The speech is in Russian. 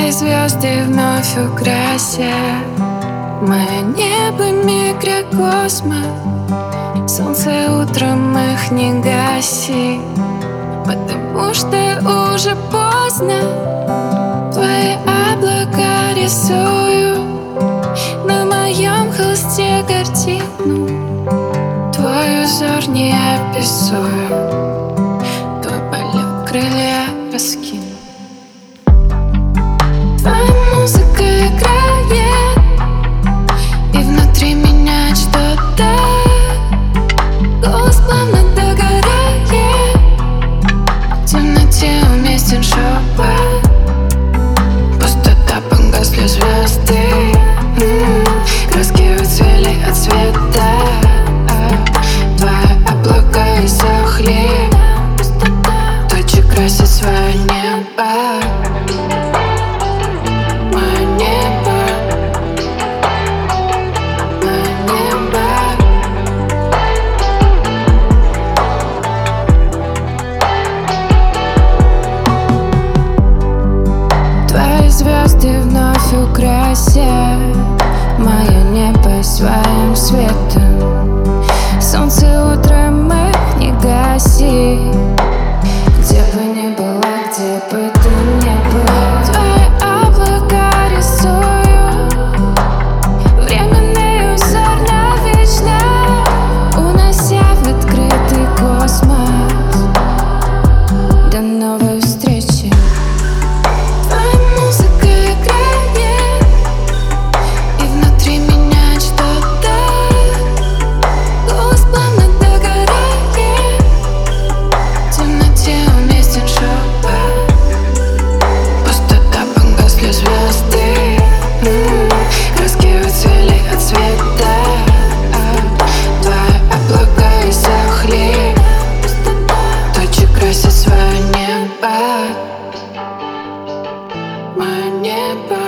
Твои звезды вновь украсят мое небо, микрокосмос. Солнце утром их не гаси, потому что уже поздно. Твои облака рисую на моем холсте картину. Твой узор не описую, твой полет крылья раскину. Твоя музыка играет, и внутри меня что-то. Голос плавно догорает, в темноте уместен шепот. Пустота, погасли звезды, краски уцвели от света. Твои облака иссохли, тучи красят свое небо. Звезды вновь украсят мое небо своим светом. Солнце утром их не гаси, где бы ни была, где бы ты ни была. Твои облака рисую временный узор навечно, унося в открытый космос. До новой встречи. Свое небо, мое небо.